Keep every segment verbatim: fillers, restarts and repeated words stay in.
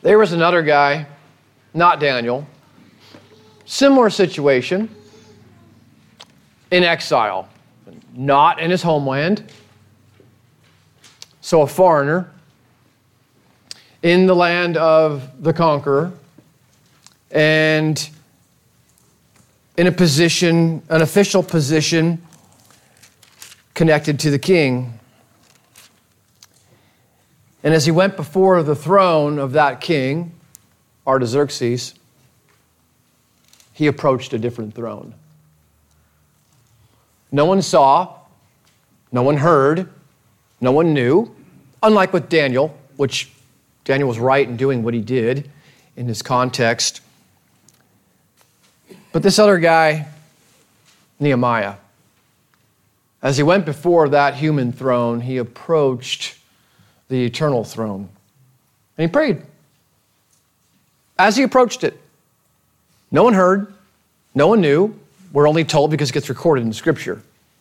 There was another guy, not Daniel, similar situation, in exile, not in his homeland, so a foreigner, in the land of the conqueror, and in a position, an official position connected to the king. And as he went before the throne of that king, Artaxerxes, he approached a different throne. No one saw, no one heard, no one knew, unlike with Daniel, which Daniel was right in doing what he did in his context. But this other guy, Nehemiah, as he went before that human throne, he approached the eternal throne. And he prayed. As he approached it, no one heard, no one knew. We're only told because it gets recorded in Scripture.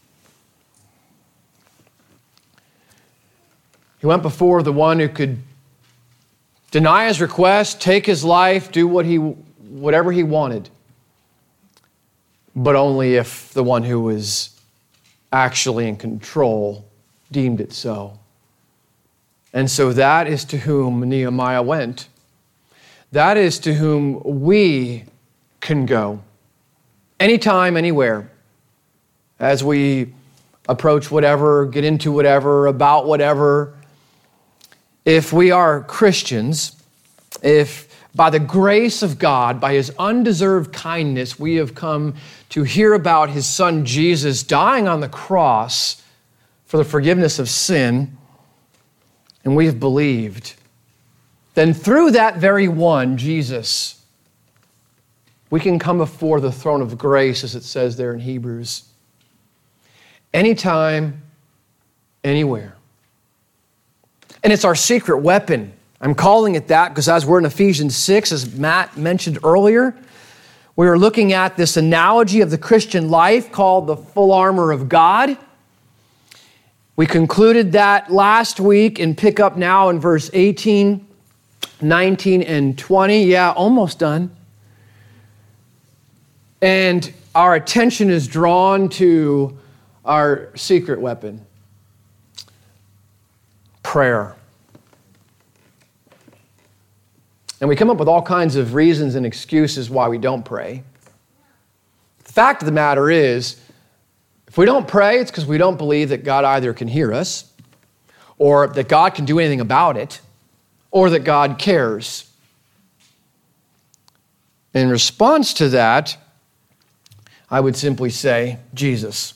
He went before the one who could deny his request, take his life, do what he, whatever he wanted, but only if the one who was actually in control deemed it so. And so that is to whom Nehemiah went. That is to whom we can go. Anytime, anywhere. As we approach whatever, get into whatever, about whatever. If we are Christians, if by the grace of God, by His undeserved kindness, we have come to hear about His Son Jesus dying on the cross for the forgiveness of sin, and we have believed, then through that very one, Jesus, we can come before the throne of grace, as it says there in Hebrews. Anytime, anywhere. And it's our secret weapon. I'm calling it that because as we're in Ephesians six, as Matt mentioned earlier, we are looking at this analogy of the Christian life called the full armor of God. We concluded that last week and pick up now in verse eighteen, nineteen, and twenty. Yeah, almost done. And our attention is drawn to our secret weapon, prayer. And we come up with all kinds of reasons and excuses why we don't pray. The fact of the matter is, if we don't pray, it's because we don't believe that God either can hear us, or that God can do anything about it, or that God cares. In response to that, I would simply say, Jesus.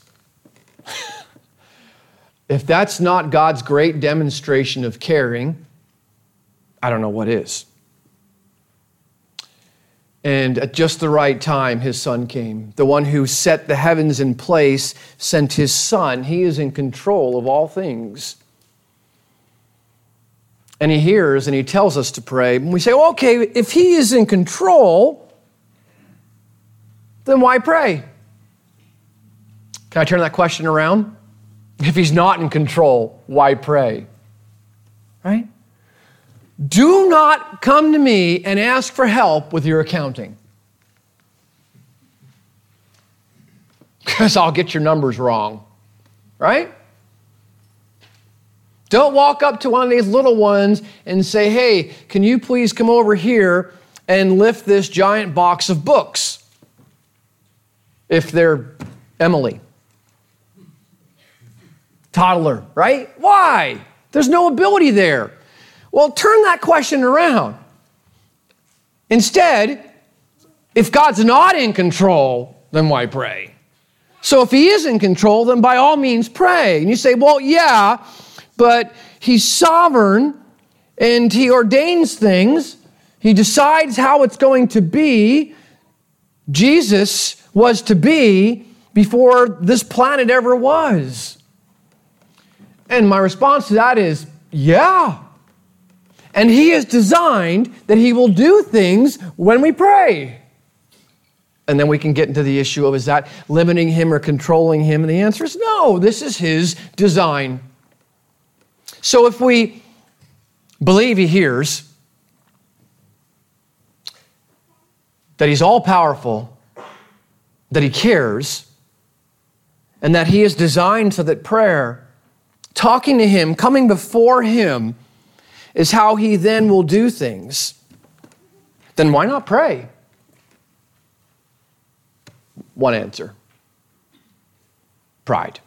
If that's not God's great demonstration of caring, I don't know what is. And at just the right time, His Son came. The one who set the heavens in place sent His Son. He is in control of all things. And He hears and He tells us to pray. And we say, well, okay, if He is in control, then why pray? Can I turn that question around? If He's not in control, why pray? Right? Do not come to me and ask for help with your accounting, because I'll get your numbers wrong, right? Don't walk up to one of these little ones and say, hey, can you please come over here and lift this giant box of books? If they're Emily. Toddler, right? Why? There's no ability there. Well, turn that question around. Instead, if God's not in control, then why pray? So if He is in control, then by all means pray. And you say, well, yeah, but He's sovereign and He ordains things. He decides how it's going to be. Jesus was to be before this planet ever was. And my response to that is, yeah. And He has designed that He will do things when we pray. And then we can get into the issue of, is that limiting Him or controlling Him? And the answer is no, this is His design. So if we believe He hears, that he's all-powerful, that he cares, and that he is designed so that prayer, talking to him, coming before him, is how he then will do things, then why not pray? One answer: pride.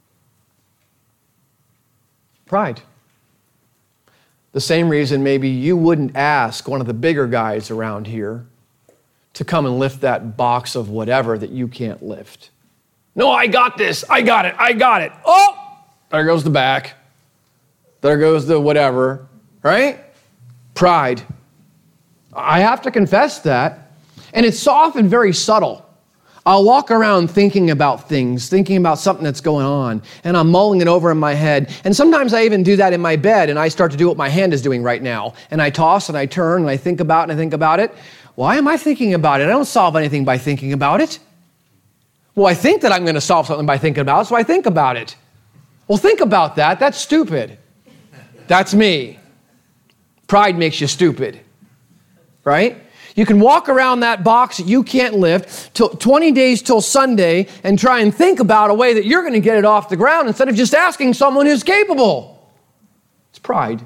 Pride. The same reason maybe you wouldn't ask one of the bigger guys around here to come and lift that box of whatever that you can't lift. No, I got this. I got it. I got it. Oh, there goes the back. There goes the whatever, right? Pride. I have to confess that. And it's often very subtle. I'll walk around thinking about things, thinking about something that's going on, and I'm mulling it over in my head. And sometimes I even do that in my bed, and I start to do what my hand is doing right now. And I toss and I turn and I think about and I think about it. Why am I thinking about it? I don't solve anything by thinking about it. Well, I think that I'm going to solve something by thinking about it, so I think about it. Well, think about that. That's stupid. That's me. Pride makes you stupid, right? You can walk around that box that you can't lift till twenty days till Sunday and try and think about a way that you're going to get it off the ground instead of just asking someone who's capable. It's pride.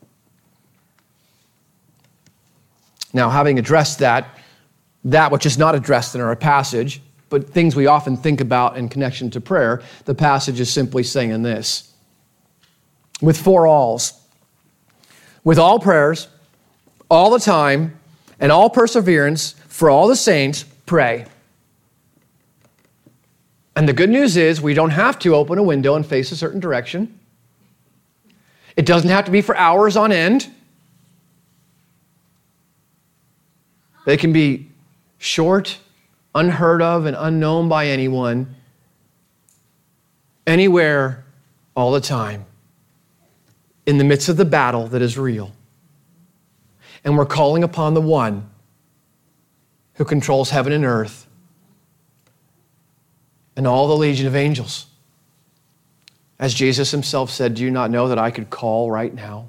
Now, having addressed that, that which is not addressed in our passage, but things we often think about in connection to prayer, the passage is simply saying this: with four alls, with all prayers, all the time, and all perseverance for all the saints, pray. And the good news is we don't have to open a window and face a certain direction. It doesn't have to be for hours on end. They can be short, unheard of, and unknown by anyone, anywhere, all the time, in the midst of the battle that is real. And we're calling upon the one who controls heaven and earth and all the legion of angels. As Jesus himself said, do you not know that I could call right now?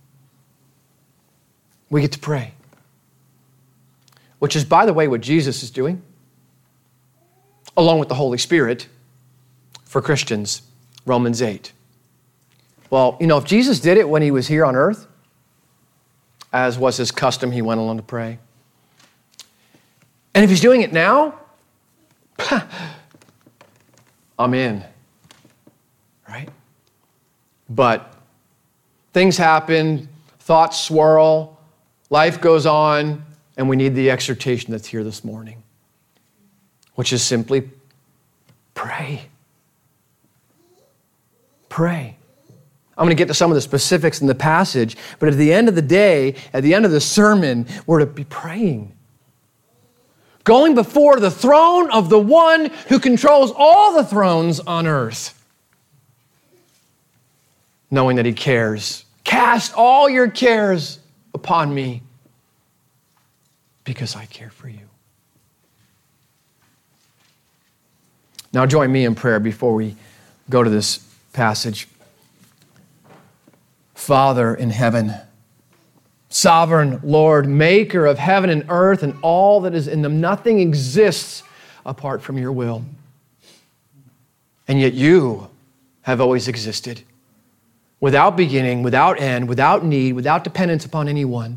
We get to pray. Which is, by the way, what Jesus is doing, along with the Holy Spirit, for Christians, Romans eight. Well, you know, if Jesus did it when he was here on earth, as was his custom, he went along to pray. And if he's doing it now, I'm in, right? But things happen, thoughts swirl, life goes on, and we need the exhortation that's here this morning, which is simply pray. Pray. I'm going to get to some of the specifics in the passage, but at the end of the day, at the end of the sermon, we're to be praying. Going before the throne of the one who controls all the thrones on earth. Knowing that he cares. Cast all your cares upon me because I care for you. Now join me in prayer before we go to this passage. Father in heaven, sovereign Lord, maker of heaven and earth and all that is in them, nothing exists apart from your will. And yet you have always existed, without beginning, without end, without need, without dependence upon anyone.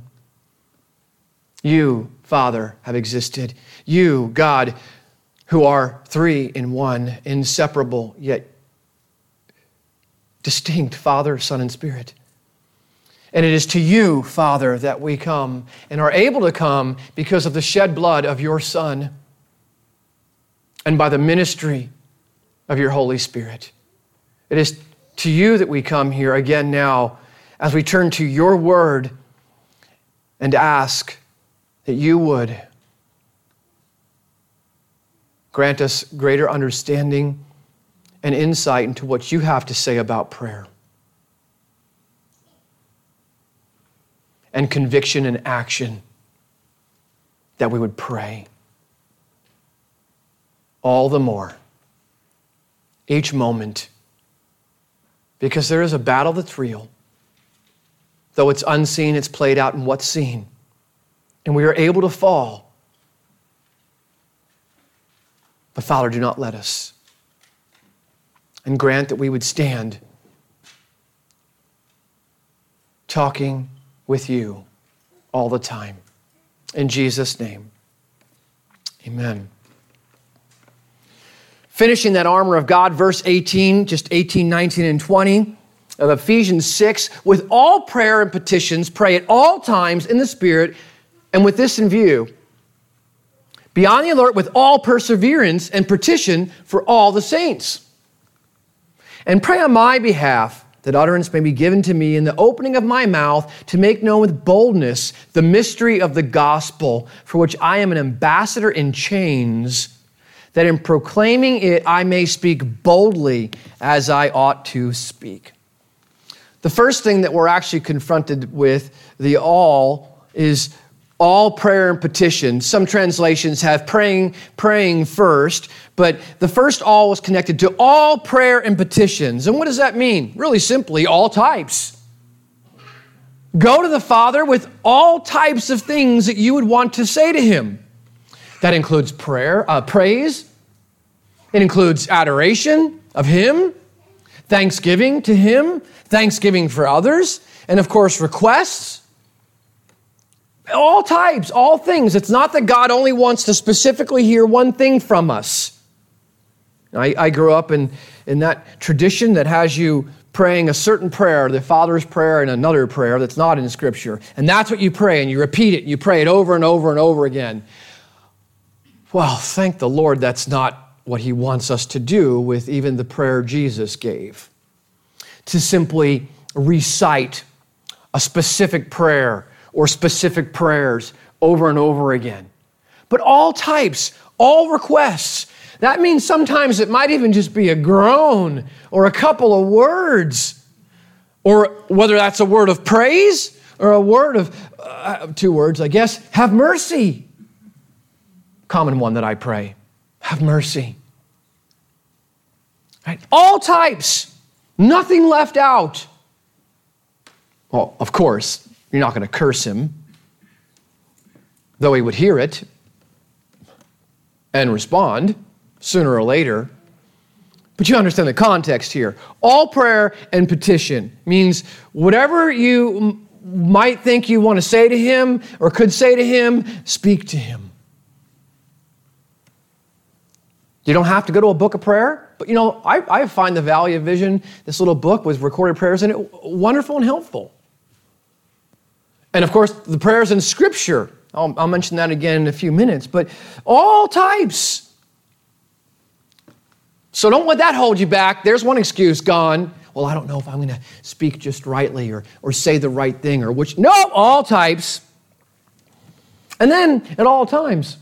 You, Father, have existed. You, God, who are three in one, inseparable, yet distinct, Father, Son, and Spirit. And it is to you, Father, that we come and are able to come because of the shed blood of your Son and by the ministry of your Holy Spirit. It is to you that we come here again now as we turn to your word and ask that you would grant us greater understanding and insight into what you have to say about prayer. And conviction and action, that we would pray all the more, each moment, because there is a battle that's real. Though it's unseen, it's played out in what's seen. And we are able to fall But Father, do not let us. And grant that we would stand talking with you all the time. In Jesus' name, amen. Finishing that armor of God, verse eighteen, just eighteen, nineteen, and twenty of Ephesians six, with all prayer and petitions, pray at all times in the Spirit, and with this in view, be on the alert with all perseverance and petition for all the saints. And pray on my behalf that utterance may be given to me in the opening of my mouth to make known with boldness the mystery of the gospel, for which I am an ambassador in chains, that in proclaiming it I may speak boldly as I ought to speak. The first thing that we're actually confronted with, the all, is all prayer and petition. Some translations have praying, praying first, but the first all was connected to all prayer and petitions. And what does that mean? Really simply, all types. Go to the Father with all types of things that you would want to say to him. That includes prayer, uh, praise. It includes adoration of him, thanksgiving to him, thanksgiving for others, and of course, requests. All types, all things. It's not that God only wants to specifically hear one thing from us. I, I grew up in, in that tradition that has you praying a certain prayer, the Father's prayer, and another prayer that's not in Scripture. And that's what you pray, and you repeat it, and you pray it over and over and over again. Well, thank the Lord that's not what he wants us to do with even the prayer Jesus gave. To simply recite a specific prayer or specific prayers over and over again. But all types, all requests. That means sometimes it might even just be a groan or a couple of words, or whether that's a word of praise or a word of, uh, two words, I guess, have mercy. Common one that I pray, have mercy. Right? All types, nothing left out. Well, of course, you're not going to curse him, though he would hear it and respond sooner or later. But you understand the context here. All prayer and petition means whatever you m- might think you want to say to him or could say to him, speak to him. You don't have to go to a book of prayer, but you know, I, I find the Valley of Vision, this little book with recorded prayers in it, wonderful and helpful. And of course, the prayers in Scripture, I'll, I'll mention that again in a few minutes, but all types. So don't let that hold you back. There's one excuse gone. Well, I don't know if I'm going to speak just rightly or, or say the right thing or which. No, all types. And then at all times.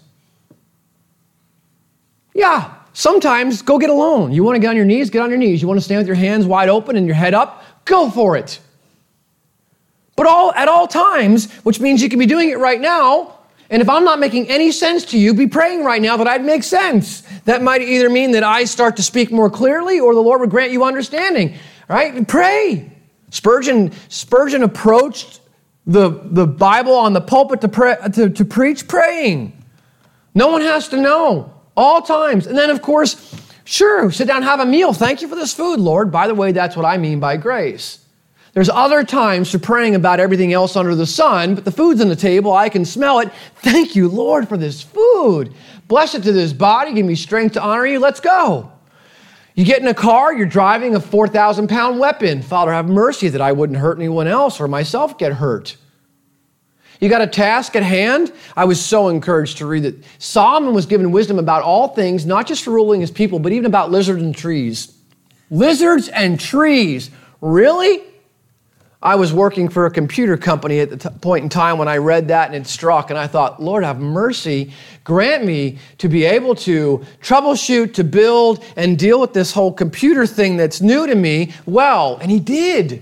Yeah, sometimes go get alone. You want to get on your knees? Get on your knees. You want to stand with your hands wide open and your head up? Go for it. But all at all times, which means you can be doing it right now. And if I'm not making any sense to you, be praying right now that I'd make sense. That might either mean that I start to speak more clearly or the Lord would grant you understanding, right? Pray. Spurgeon, Spurgeon approached the, the Bible on the pulpit to, pray, to, to preach praying. No one has to know. All times. And then, of course, sure, sit down, have a meal. Thank you for this food, Lord. By the way, that's what I mean by grace. There's other times for praying about everything else under the sun, but the food's on the table. I can smell it. Thank you, Lord, for this food. Bless it to this body. Give me strength to honor you. Let's go. You get in a car, you're driving a four thousand pound weapon. Father, have mercy that I wouldn't hurt anyone else or myself get hurt. You got a task at hand? I was so encouraged to read that Solomon was given wisdom about all things, not just for ruling his people, but even about lizards and trees. Lizards and trees. Really? I was working for a computer company at the t- point in time when I read that and it struck, and I thought, Lord, have mercy. Grant me to be able to troubleshoot, to build, and deal with this whole computer thing that's new to me well. And he did.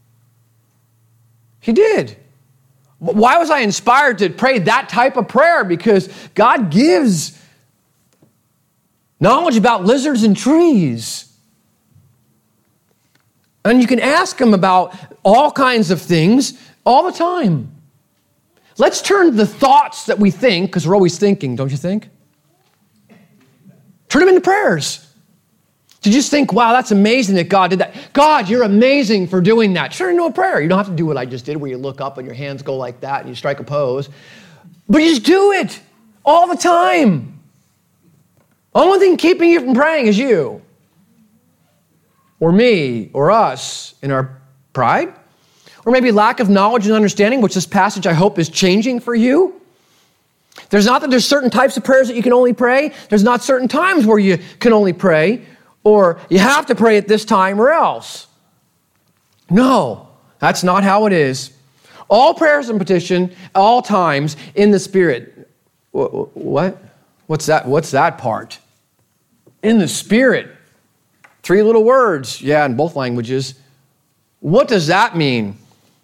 He did. Why was I inspired to pray that type of prayer? Because God gives knowledge about lizards and trees. And you can ask him about all kinds of things all the time. Let's turn the thoughts that we think, because we're always thinking, don't you think? Turn them into prayers. To just think, wow, that's amazing that God did that. God, you're amazing for doing that. Turn it into a prayer. You don't have to do what I just did where you look up and your hands go like that and you strike a pose. But you just do it all the time. Only thing keeping you from praying is you. Or me, or us, in our pride. Or maybe lack of knowledge and understanding, which this passage I hope is changing for you. There's not that there's certain types of prayers that you can only pray. There's not certain times where you can only pray. Or you have to pray at this time or else. No, that's not how it is. All prayers and petition, all times in the Spirit. What? What's that? What's that part? In the Spirit. Three little words. Yeah, in both languages. What does that mean?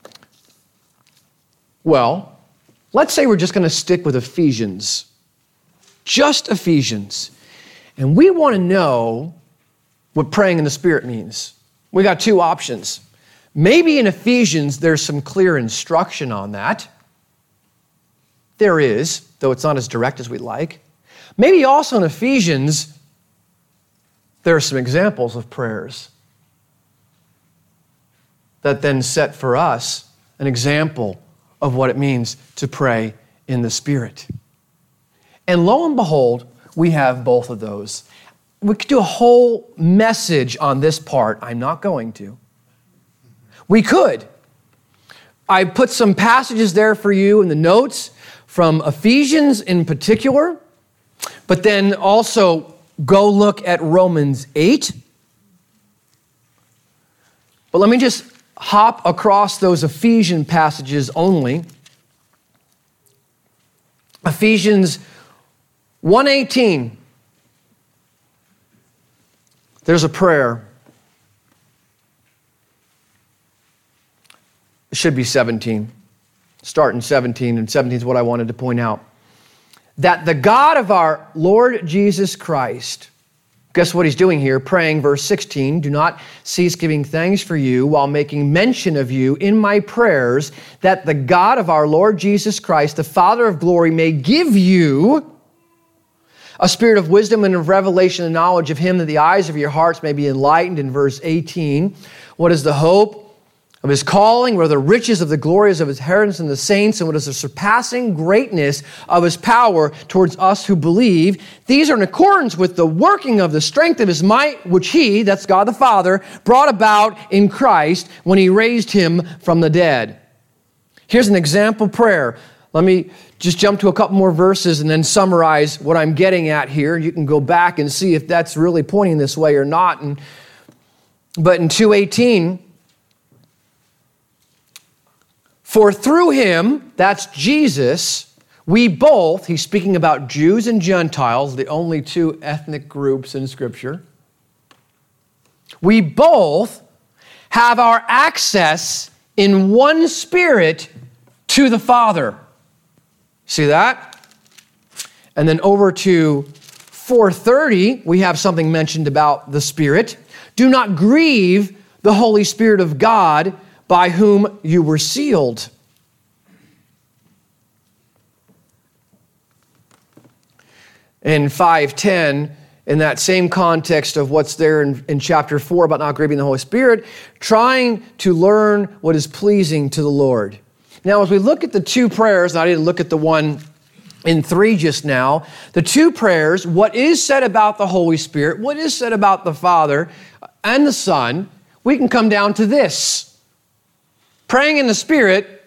Well, let's say we're just going to stick with Ephesians. Just Ephesians. And we want to know what praying in the Spirit means. We got two options. Maybe in Ephesians, there's some clear instruction on that. There is, though it's not as direct as we'd like. Maybe also in Ephesians, there are some examples of prayers that then set for us an example of what it means to pray in the Spirit. And lo and behold, we have both of those. We could do a whole message on this part. I'm not going to. We could. I put some passages there for you in the notes from Ephesians in particular, but then also go look at Romans eight. But let me just hop across those Ephesian passages only. Ephesians one eighteen. There's a prayer. It should be seventeen. Start in seventeen, and seventeen is what I wanted to point out. That the God of our Lord Jesus Christ, guess what he's doing here? Praying, verse sixteen, do not cease giving thanks for you while making mention of you in my prayers, that the God of our Lord Jesus Christ, the Father of glory, may give you a spirit of wisdom and of revelation and knowledge of him, that the eyes of your hearts may be enlightened. In verse eighteen, what is the hope of his calling? What are the riches of the glories of his inheritance in the saints? And what is the surpassing greatness of his power towards us who believe? These are in accordance with the working of the strength of his might, which he, that's God the Father, brought about in Christ when he raised him from the dead. Here's an example prayer. Let me just jump to a couple more verses and then summarize what I'm getting at here. You can go back and see if that's really pointing this way or not. And, but in two eighteen, for through him, that's Jesus, we both, he's speaking about Jews and Gentiles, the only two ethnic groups in Scripture, we both have our access in one Spirit to the Father. See that? And then over to four thirty, we have something mentioned about the Spirit. Do not grieve the Holy Spirit of God, by whom you were sealed. In five ten, in that same context of what's there in, in chapter four about not grieving the Holy Spirit, trying to learn what is pleasing to the Lord. Now, as we look at the two prayers, and I didn't look at the one in three just now, the two prayers, what is said about the Holy Spirit, what is said about the Father and the Son, we can come down to this. Praying in the Spirit,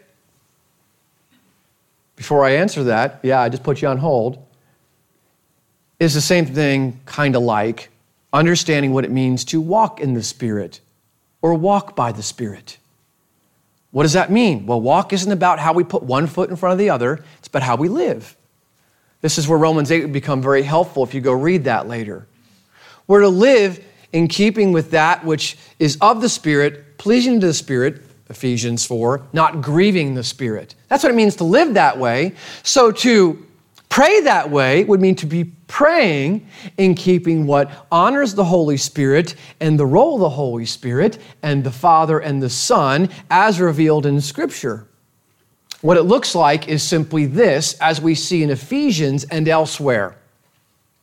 before I answer that, yeah, I just put you on hold, is the same thing, kind of like understanding what it means to walk in the Spirit or walk by the Spirit. What does that mean? Well, walk isn't about how we put one foot in front of the other. It's about how we live. This is where Romans eight would become very helpful if you go read that later. We're to live in keeping with that which is of the Spirit, pleasing to the Spirit, Ephesians four, not grieving the Spirit. That's what it means to live that way. So to pray that way would mean to be praying in keeping what honors the Holy Spirit and the role of the Holy Spirit and the Father and the Son as revealed in Scripture. What it looks like is simply this, as we see in Ephesians and elsewhere.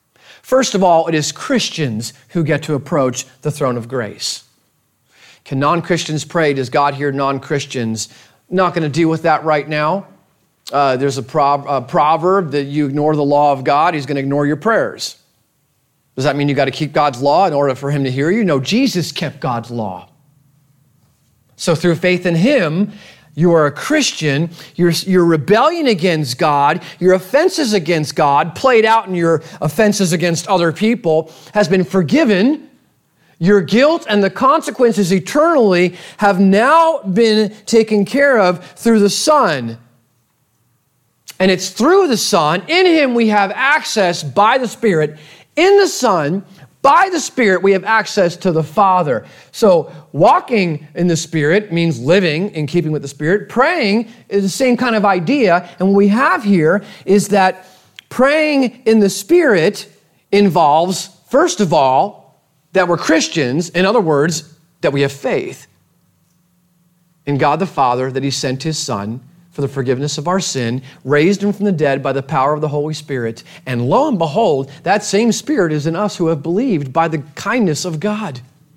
First of all, it is Christians who get to approach the throne of grace. Can non-Christians pray? Does God hear non-Christians? Not going to deal with that right now. Uh, there's a, pro- a proverb that you ignore the law of God, he's going to ignore your prayers. Does that mean you got to keep God's law in order for him to hear you? No, Jesus kept God's law. So through faith in him, you are a Christian. Your, your rebellion against God, your offenses against God, played out in your offenses against other people, has been forgiven. Your guilt and the consequences eternally have now been taken care of through the Son. And it's through the Son. In him we have access by the Spirit. In the Son, by the Spirit, we have access to the Father. So walking in the Spirit means living in keeping with the Spirit. Praying is the same kind of idea. And what we have here is that praying in the Spirit involves, first of all, that we're Christians. In other words, that we have faith in God the Father, that he sent his Son for the forgiveness of our sin, raised him from the dead by the power of the Holy Spirit. And lo and behold, that same Spirit is in us who have believed by the kindness of God.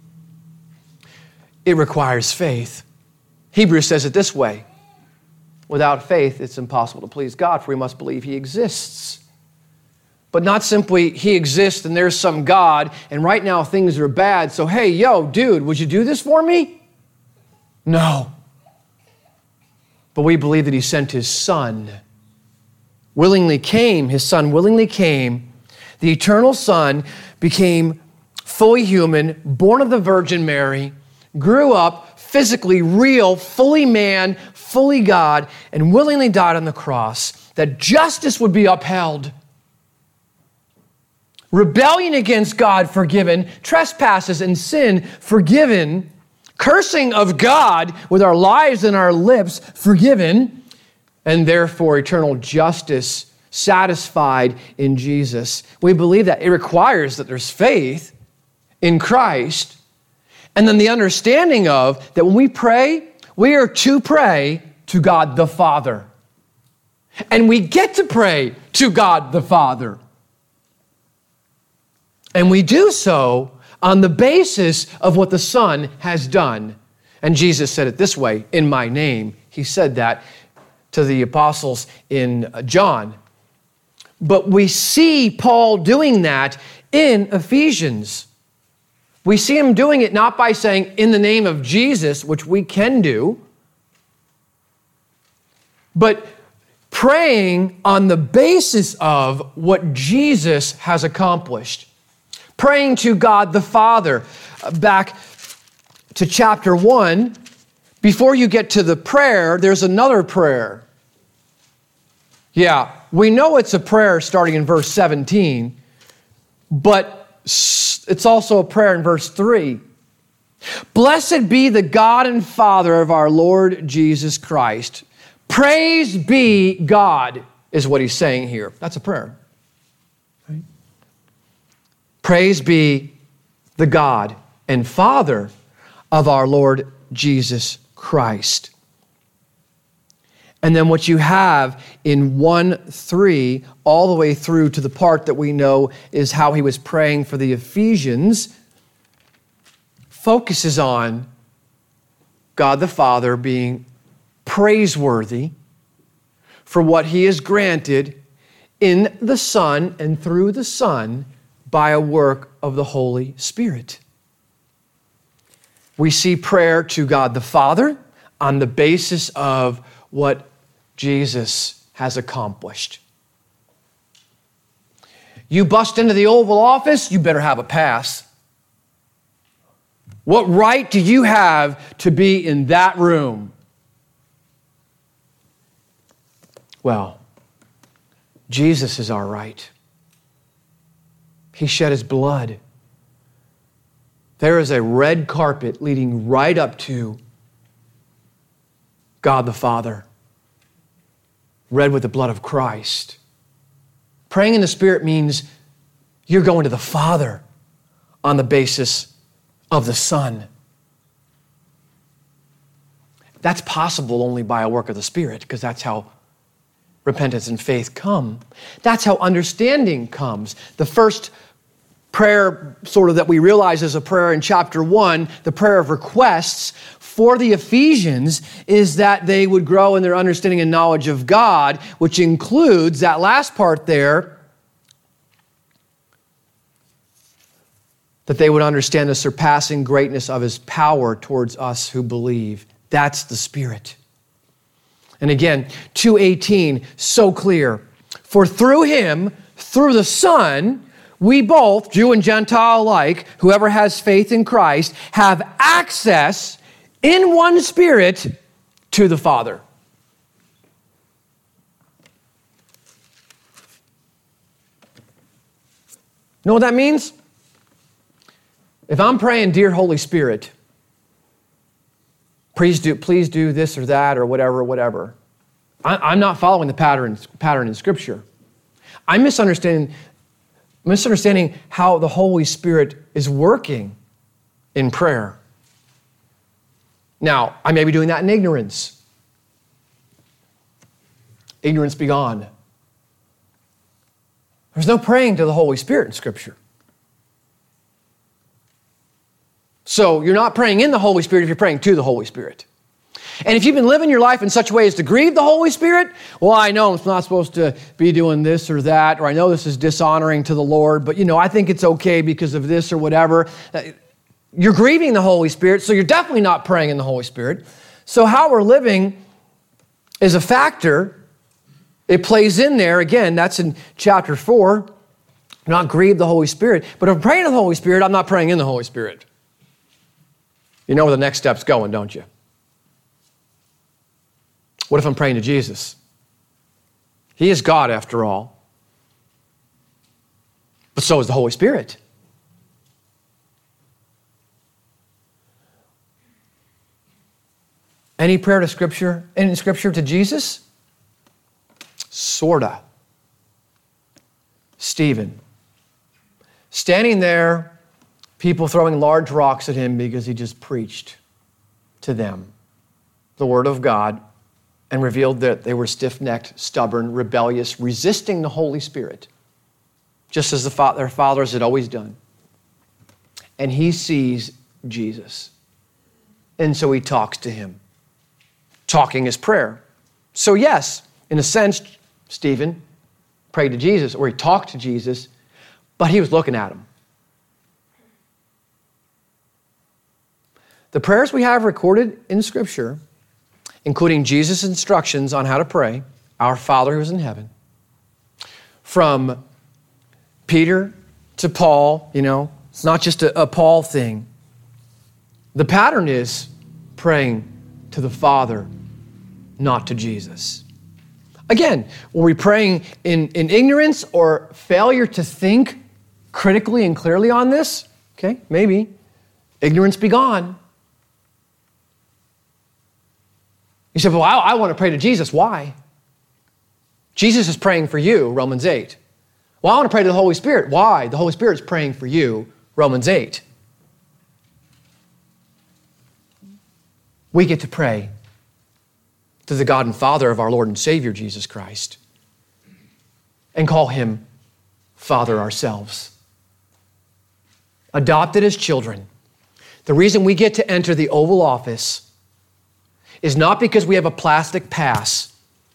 It requires faith. Hebrews says it this way: without faith, it's impossible to please God, for we must believe he exists. But not simply he exists and there's some God, and right now things are bad, so hey, yo, dude, would you do this for me? No. But we believe that he sent his Son, willingly came, his Son willingly came. The eternal Son became fully human, born of the Virgin Mary, grew up physically real, fully man, fully God, and willingly died on the cross, that justice would be upheld. Rebellion against God forgiven, trespasses and sin forgiven, cursing of God with our lives and our lips forgiven, and therefore eternal justice satisfied in Jesus. We believe that. It requires that there's faith in Christ, and then the understanding of that when we pray, we are to pray to God the Father. And we get to pray to God the Father. And we do so on the basis of what the Son has done. And Jesus said it this way, in my name. He said that to the apostles in John. But we see Paul doing that in Ephesians. We see him doing it not by saying, in the name of Jesus, which we can do, but praying on the basis of what Jesus has accomplished. Praying to God the Father. Back to chapter one, before you get to the prayer, there's another prayer. Yeah, we know it's a prayer starting in verse seventeen, but it's also a prayer in verse three. Blessed be the God and Father of our Lord Jesus Christ. Praise be God, is what he's saying here. That's a prayer. Right? Praise be the God and Father of our Lord Jesus Christ. And then what you have in one three, all the way through to the part that we know is how he was praying for the Ephesians, focuses on God the Father being praiseworthy for what he has granted in the Son and through the Son by a work of the Holy Spirit. We see prayer to God the Father on the basis of what Jesus has accomplished. You bust into the Oval Office, you better have a pass. What right do you have to be in that room? Well, Jesus is our right. He shed his blood. There is a red carpet leading right up to God the Father, red with the blood of Christ. Praying in the Spirit means you're going to the Father on the basis of the Son. That's possible only by a work of the Spirit, because that's how repentance and faith come. That's how understanding comes. The first prayer sort of that we realize is a prayer in chapter one, the prayer of requests for the Ephesians, is that they would grow in their understanding and knowledge of God, which includes that last part there, that they would understand the surpassing greatness of his power towards us who believe. That's the Spirit. And again, two eighteen, so clear. For through him, through the Son, we both, Jew and Gentile alike, whoever has faith in Christ, have access in one Spirit to the Father. Know what that means? If I'm praying, dear Holy Spirit, please do, please do this or that or whatever, whatever. I, I'm not following the pattern, pattern in Scripture. I'm misunderstanding, misunderstanding how the Holy Spirit is working in prayer. Now, I may be doing that in ignorance. Ignorance be gone. There's no praying to the Holy Spirit in Scripture. So you're not praying in the Holy Spirit if you're praying to the Holy Spirit. And if you've been living your life in such a way as to grieve the Holy Spirit, well, I know I'm not supposed to be doing this or that, or I know this is dishonoring to the Lord, but, you know, I think it's okay because of this or whatever. You're grieving the Holy Spirit, so you're definitely not praying in the Holy Spirit. So how we're living is a factor. It plays in there. Again, that's in chapter four. Not grieve the Holy Spirit. But if I'm praying in the Holy Spirit, I'm not praying in the Holy Spirit. You know where the next step's going, don't you? What if I'm praying to Jesus? He is God after all. But so is the Holy Spirit. Any prayer to Scripture, in Scripture to Jesus? Sorta. Stephen. Standing there, people throwing large rocks at him because he just preached to them the Word of God and revealed that they were stiff-necked, stubborn, rebellious, resisting the Holy Spirit, just as the fa- their fathers had always done. And he sees Jesus. And so he talks to him. Talking is prayer. So yes, in a sense, Stephen prayed to Jesus, or he talked to Jesus, but he was looking at him. The prayers we have recorded in Scripture, including Jesus' instructions on how to pray, Our Father who is in heaven, from Peter to Paul, you know, it's not just a, a Paul thing. The pattern is praying to the Father, not to Jesus. Again, were we praying in, in ignorance or failure to think critically and clearly on this? Okay, maybe. Ignorance be gone. You said, well, I, I want to pray to Jesus. Why? Jesus is praying for you, Romans eight. Well, I want to pray to the Holy Spirit. Why? The Holy Spirit is praying for you, Romans eight. We get to pray to the God and Father of our Lord and Savior, Jesus Christ, and call him Father ourselves. Adopted as children. The reason we get to enter the Oval Office is not because we have a plastic pass,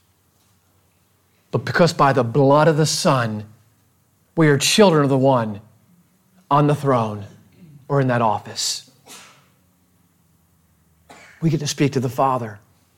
but because by the blood of the Son, we are children of the one on the throne or in that office. We get to speak to the Father.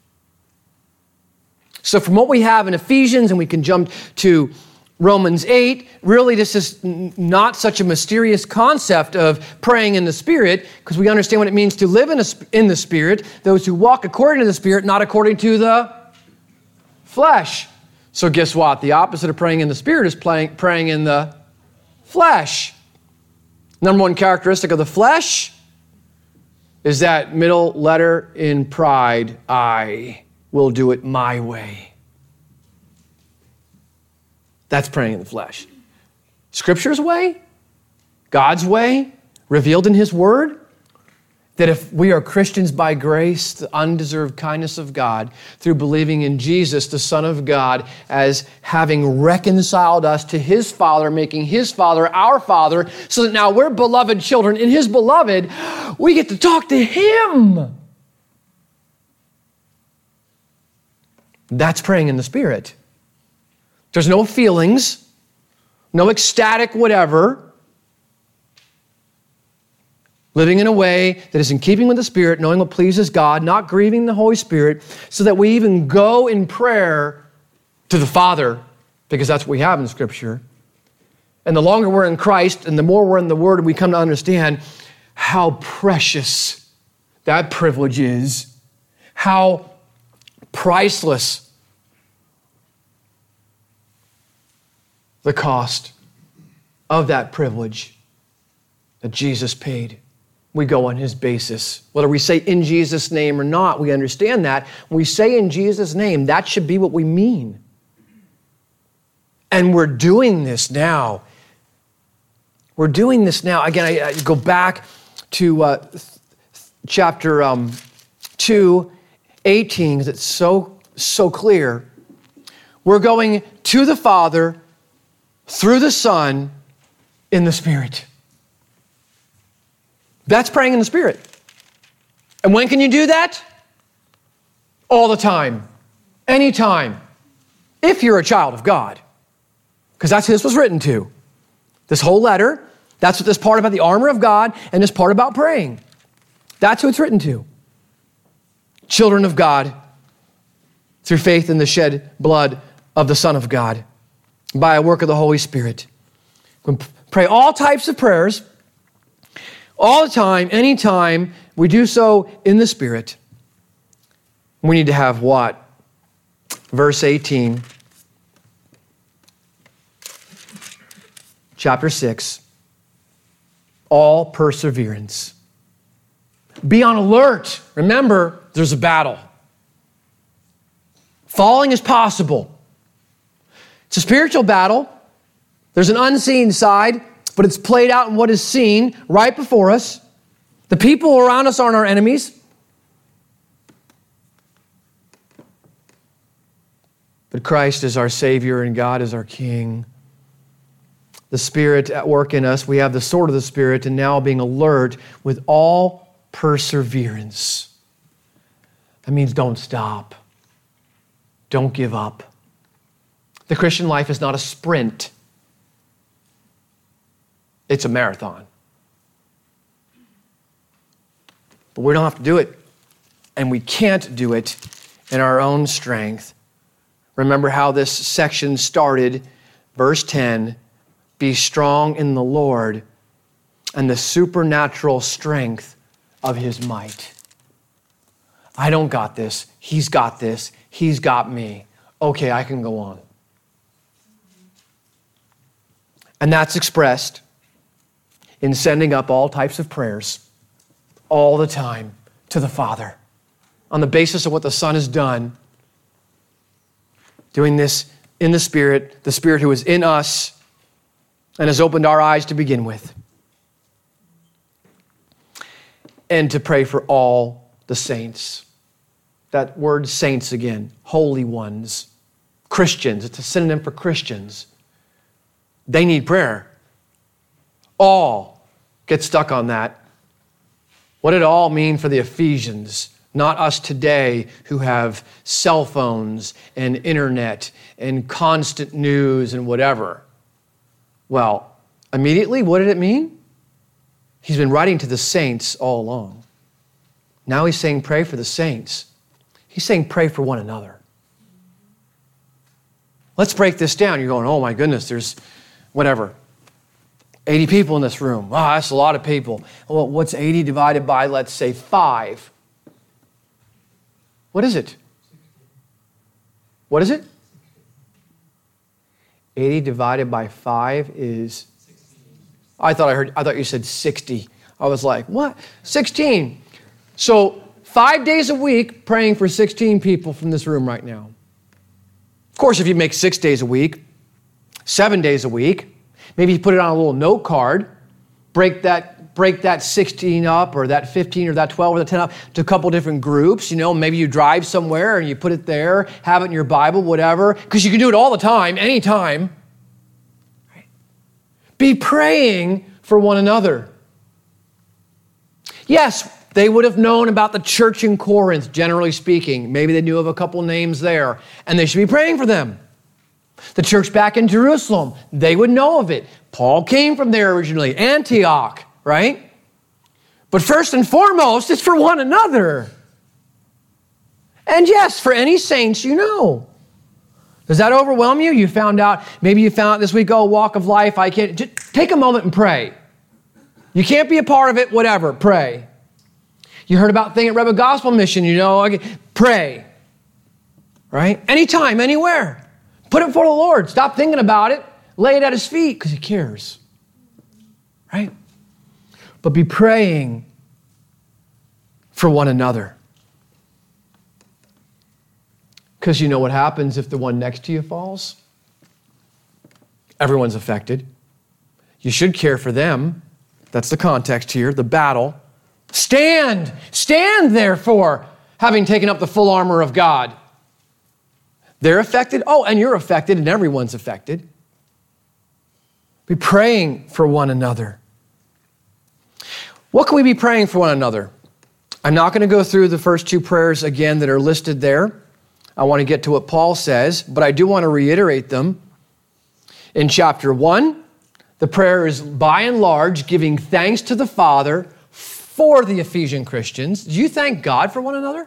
So from what we have in Ephesians, and we can jump to Romans eight, really this is not such a mysterious concept of praying in the Spirit, because we understand what it means to live in, a, in the Spirit, those who walk according to the Spirit, not according to the flesh. So guess what? The opposite of praying in the Spirit is praying, praying in the flesh. Number one characteristic of the flesh is that middle letter in pride, I will do it my way. That's praying in the flesh. Scripture's way, God's way, revealed in his word, That if we are Christians by grace, the undeserved kindness of God, through believing in Jesus, the Son of God, as having reconciled us to His Father, making His Father our Father, so that now we're beloved children in His beloved, we get to talk to Him. That's praying in the Spirit. There's no feelings, no ecstatic whatever. Living in a way that is in keeping with the Spirit, knowing what pleases God, not grieving the Holy Spirit, so that we even go in prayer to the Father, because that's what we have in Scripture. And the longer we're in Christ and the more we're in the Word, we come to understand how precious that privilege is, how priceless the cost of that privilege that Jesus paid. We go on His basis. Whether we say in Jesus' name or not, we understand that. When we say in Jesus' name, that should be what we mean. And we're doing this now. We're doing this now. Again, I, I go back to uh, th- chapter um, two, eighteen, because it's so, so clear. We're going to the Father through the Son in the Spirit. That's praying in the Spirit. And when can you do that? All the time. Anytime. If you're a child of God. Because that's who this was written to. This whole letter, that's what this part about the armor of God and this part about praying. That's who it's written to. Children of God through faith in the shed blood of the Son of God by a work of the Holy Spirit. We can pray all types of prayers all the time, anytime. We do so in the Spirit. We need to have what? Verse eighteen. Chapter six. All perseverance. Be on alert. Remember, there's a battle. Falling is possible. It's a spiritual battle. There's an unseen side, but it's played out in what is seen right before us. The people around us aren't our enemies. But Christ is our Savior and God is our King. The Spirit at work in us. We have the sword of the Spirit, and now being alert with all perseverance. That means don't stop. Don't give up. The Christian life is not a sprint. It's a marathon. But we don't have to do it. And we can't do it in our own strength. Remember how this section started. Verse ten, be strong in the Lord and the supernatural strength of His might. I don't got this. He's got this. He's got me. Okay, I can go on. And that's expressed in sending up all types of prayers all the time to the Father on the basis of what the Son has done, doing this in the Spirit, the Spirit who is in us and has opened our eyes to begin with, and to pray for all the saints. That word saints again, holy ones, Christians. It's a synonym for Christians. They need prayer. All get stuck on that. What did all mean for the Ephesians? Not us today who have cell phones and internet and constant news and whatever. Well, immediately, what did it mean? He's been writing to the saints all along. Now he's saying pray for the saints. He's saying pray for one another. Let's break this down. You're going, oh my goodness, there's whatever, eighty people in this room. Wow, that's a lot of people. Well, what's eighty divided by, let's say, five? What is it? What is it? eighty divided by five is, I thought I heard, I thought you said sixty. I was like, what? sixteen. So five days a week praying for sixteen people from this room right now. Of course, if you make six days a week, seven days a week, maybe you put it on a little note card, break that break that sixteen up or that fifteen or that twelve or that ten up to a couple different groups. You know, maybe you drive somewhere and you put it there, have it in your Bible, whatever, because you can do it all the time, anytime. Right? Be praying for one another. Yes, they would have known about the church in Corinth, generally speaking. Maybe they knew of a couple names there, and they should be praying for them. The church back in Jerusalem, they would know of it. Paul came from there originally, Antioch, right? But first and foremost, it's for one another. And yes, for any saints you know. Does that overwhelm you? You found out, maybe you found out this week, oh, walk of life, I can't. Just take a moment and pray. You can't be a part of it, whatever, pray. You heard about thing at Rebel Gospel Mission, you know, pray. Right? Anytime, anywhere. Put it before the Lord. Stop thinking about it. Lay it at his feet because he cares. Right? But be praying for one another. Because you know what happens if the one next to you falls? Everyone's affected. You should care for them. That's the context here, the battle. Stand. Stand, therefore, having taken up the full armor of God. They're affected. Oh, and you're affected, and everyone's affected. Be praying for one another. What can we be praying for one another? I'm not going to go through the first two prayers again that are listed there. I want to get to what Paul says, but I do want to reiterate them. In chapter one, the prayer is by and large giving thanks to the Father for the Ephesian Christians. Do you thank God for one another?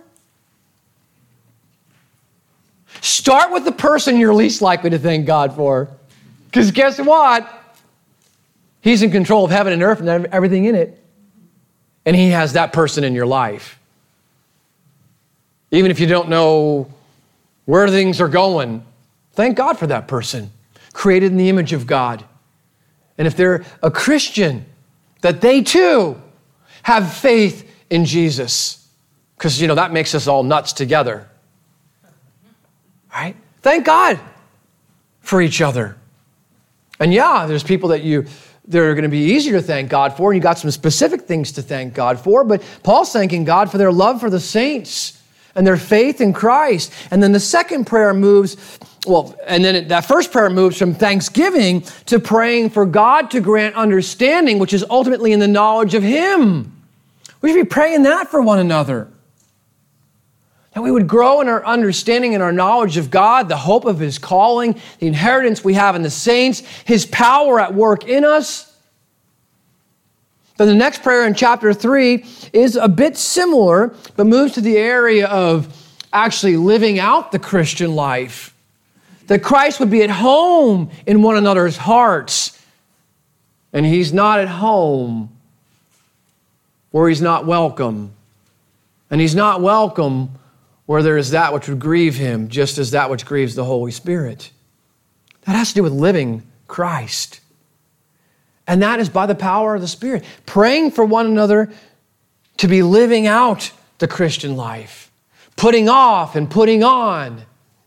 Start with the person you're least likely to thank God for. Because guess what? He's in control of heaven and earth and everything in it. And he has that person in your life. Even if you don't know where things are going, thank God for that person, created in the image of God. And if they're a Christian, that they too have faith in Jesus. Because, you know, that makes us all nuts together. Right? Thank God for each other. And yeah, there's people that you that are going to be easier to thank God for, and you got some specific things to thank God for, but Paul's thanking God for their love for the saints and their faith in Christ. And then the second prayer moves, well, and then it, that first prayer moves from thanksgiving to praying for God to grant understanding, which is ultimately in the knowledge of Him. We should be praying that for one another. That we would grow in our understanding and our knowledge of God, the hope of His calling, the inheritance we have in the saints, His power at work in us. Then the next prayer in chapter three is a bit similar, but moves to the area of actually living out the Christian life. That Christ would be at home in one another's hearts. And He's not at home where He's not welcome. And He's not welcome where there is that which would grieve Him, just as that which grieves the Holy Spirit. That has to do with living Christ. And that is by the power of the Spirit. Praying for one another to be living out the Christian life. Putting off and putting on.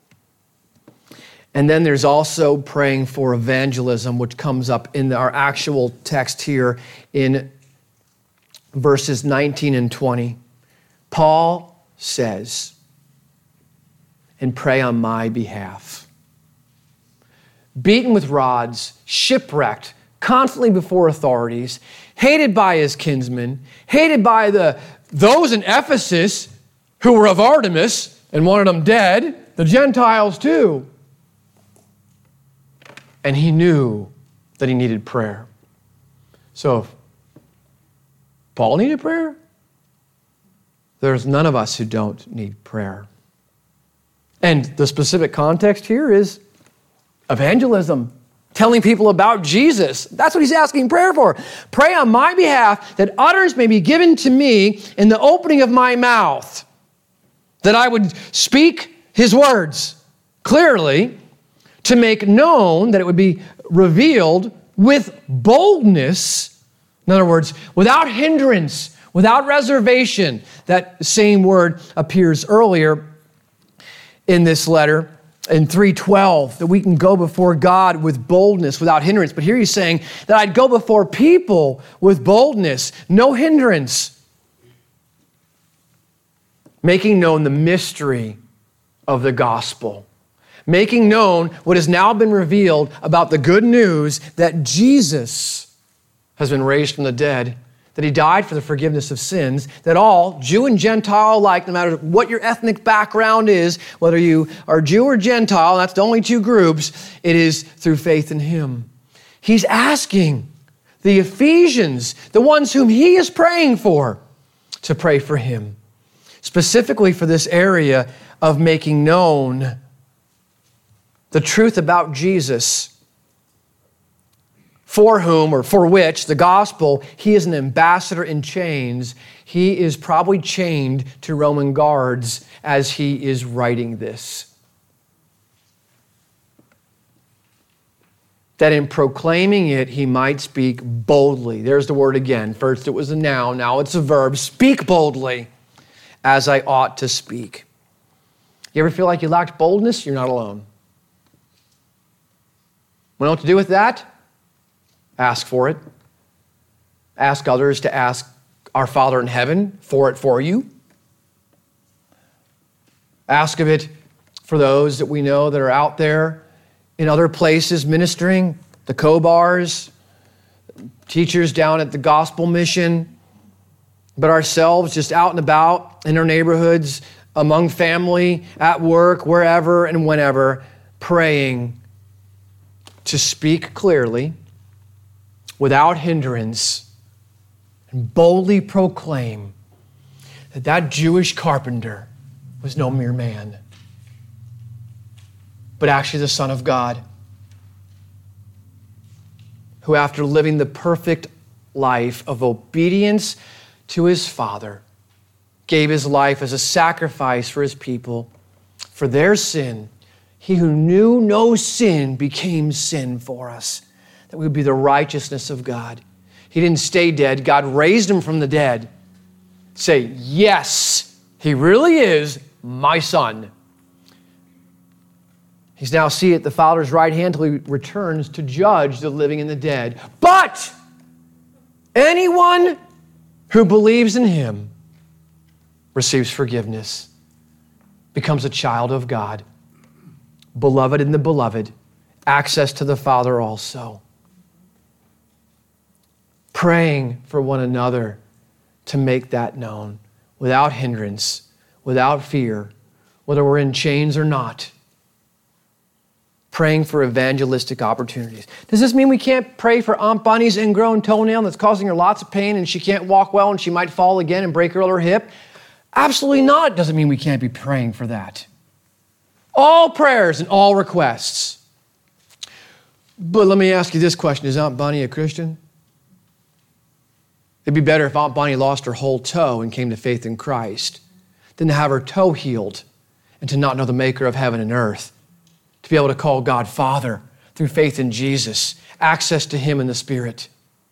And then there's also praying for evangelism, which comes up in our actual text here in verses nineteen and twenty. Paul says, and pray on my behalf. Beaten with rods, shipwrecked, constantly before authorities, hated by his kinsmen, hated by the those in Ephesus who were of Artemis and wanted him dead, the Gentiles too. And he knew that he needed prayer. So if Paul needed prayer, there's none of us who don't need prayer. And the specific context here is evangelism, telling people about Jesus. That's what he's asking prayer for. Pray on my behalf that utterance may be given to me in the opening of my mouth, that I would speak his words clearly, to make known, that it would be revealed with boldness. In other words, without hindrance, without reservation. That same word appears earlier in this letter, in three twelve, that we can go before God with boldness, without hindrance. But here he's saying that I'd go before people with boldness, no hindrance, making known the mystery of the gospel, making known what has now been revealed about the good news that Jesus has been raised from the dead, that he died for the forgiveness of sins, that all, Jew and Gentile alike, no matter what your ethnic background is, whether you are Jew or Gentile, that's the only two groups, it is through faith in him. He's asking the Ephesians, the ones whom he is praying for, to pray for him, specifically for this area of making known the truth about Jesus, for whom or for which the gospel, he is an ambassador in chains. He is probably chained to Roman guards as he is writing this. That in proclaiming it, he might speak boldly. There's the word again. First it was a noun, now it's a verb. Speak boldly as I ought to speak. You ever feel like you lacked boldness? You're not alone. We know what to do with that? Ask for it. Ask others to ask our Father in heaven for it for you. Ask of it for those that we know that are out there in other places ministering, the co-bars, teachers down at the gospel mission, but ourselves just out and about in our neighborhoods, among family, at work, wherever and whenever, praying to speak clearly, without hindrance, and boldly proclaim that that Jewish carpenter was no mere man, but actually the Son of God, who after living the perfect life of obedience to his Father, gave his life as a sacrifice for his people, for their sin. He who knew no sin became sin for us, that we would be the righteousness of God. He didn't stay dead. God raised him from the dead. Say, yes, he really is my son. He's now seated at the Father's right hand till he returns to judge the living and the dead. But anyone who believes in him receives forgiveness, becomes a child of God, beloved in the beloved, access to the Father also. Praying for one another to make that known without hindrance, without fear, whether we're in chains or not. Praying for evangelistic opportunities. Does this mean we can't pray for Aunt Bunny's ingrown toenail that's causing her lots of pain and she can't walk well and she might fall again and break her other hip? Absolutely not. Doesn't mean we can't be praying for that. All prayers and all requests. But let me ask you this question. Is Aunt Bunny a Christian? It'd be better if Aunt Bunny lost her whole toe and came to faith in Christ than to have her toe healed and to not know the maker of heaven and earth, to be able to call God Father through faith in Jesus, access to him in the Spirit.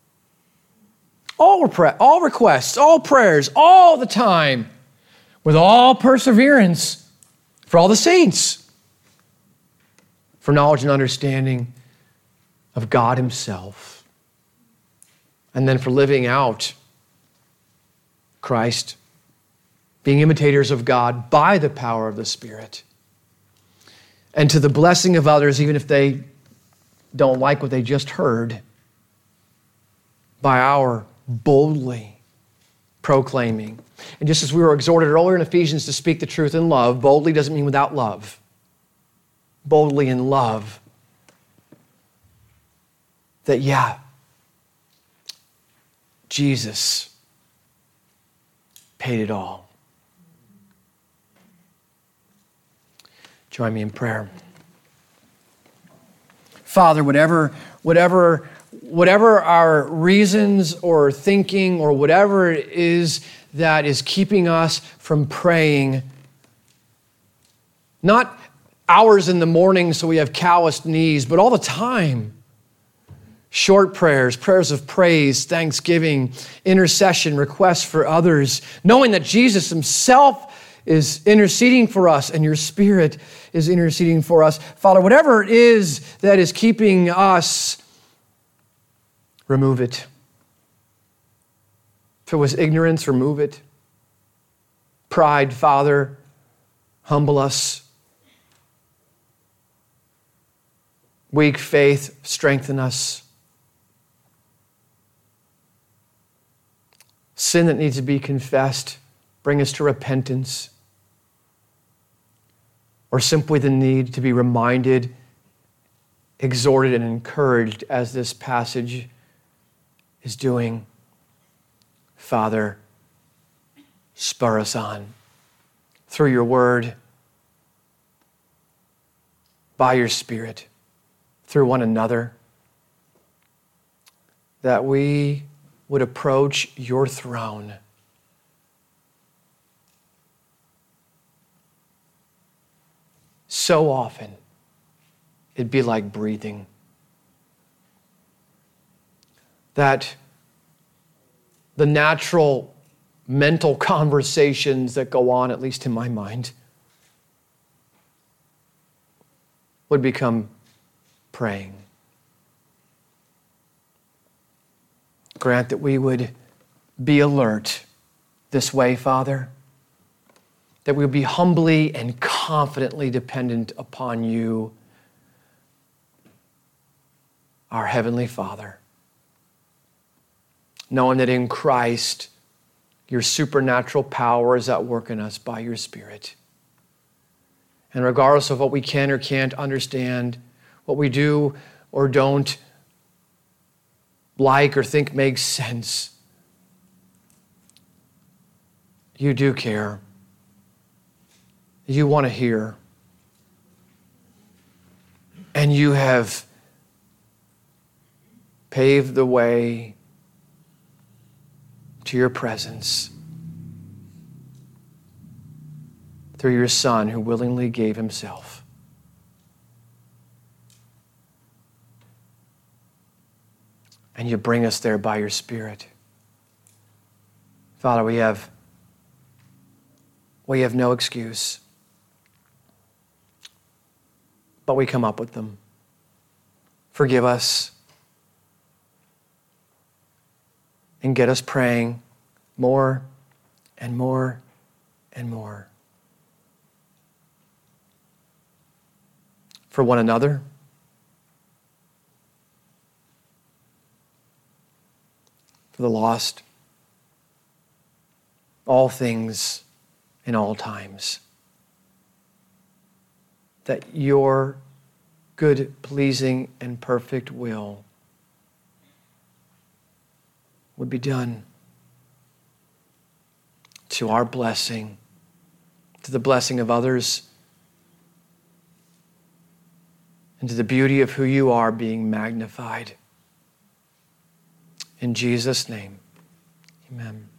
All, repre- all requests, all prayers, all the time, with all perseverance for all the saints, for knowledge and understanding of God himself. And then for living out Christ, being imitators of God by the power of the Spirit. And to the blessing of others, even if they don't like what they just heard, by our boldly proclaiming. And just as we were exhorted earlier in Ephesians to speak the truth in love, boldly doesn't mean without love. Boldly in love. That, yeah, Jesus paid it all. Join me in prayer. Father, whatever, whatever, whatever our reasons or thinking or whatever it is that is keeping us from praying, not hours in the morning so we have calloused knees, but all the time. Short prayers, prayers of praise, thanksgiving, intercession, requests for others, knowing that Jesus himself is interceding for us, and your Spirit is interceding for us. Father, whatever it is that is keeping us, remove it. If it was ignorance, remove it. Pride, Father, humble us. Weak faith, strengthen us. Sin that needs to be confessed, bring us to repentance. Or simply the need to be reminded, exhorted, and encouraged as this passage is doing. Father, spur us on through your word, by your Spirit, through one another, that we would approach your throne so often. It'd be like breathing. That the natural mental conversations that go on, at least in my mind, would become praying. Grant that we would be alert this way, Father, that we would be humbly and confidently dependent upon you, our Heavenly Father, knowing that in Christ, your supernatural power is at work in us by your Spirit. And regardless of what we can or can't understand, what we do or don't like or think makes sense, you do care. You want to hear. And you have paved the way to your presence through your Son who willingly gave himself. And you bring us there by your Spirit. Father, we have, we have no excuse, but we come up with them. Forgive us and get us praying more and more and more for one another, for the lost, all things in all times, that your good, pleasing, and perfect will would be done to our blessing, to the blessing of others, and to the beauty of who you are being magnified. In Jesus' name, amen.